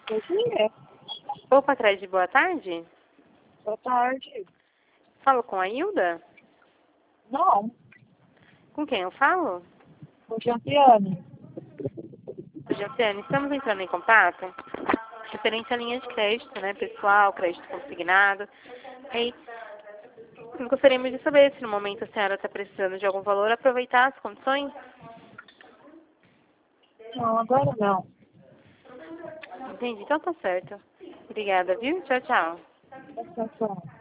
Bom dia. Opa, atrás de boa tarde? Boa tarde. Falo com a Hilda? Não, Com quem eu falo? com Josiane. Josiane, estamos entrando em contato referente à linha de crédito, né, pessoal, crédito consignado. E gostaríamos de saber se no momento a senhora está precisando de algum valor, aproveitar as condições. Não, agora não. Entendi, então tá certo. Obrigada, viu? Tchau, tchau. Presta atenção.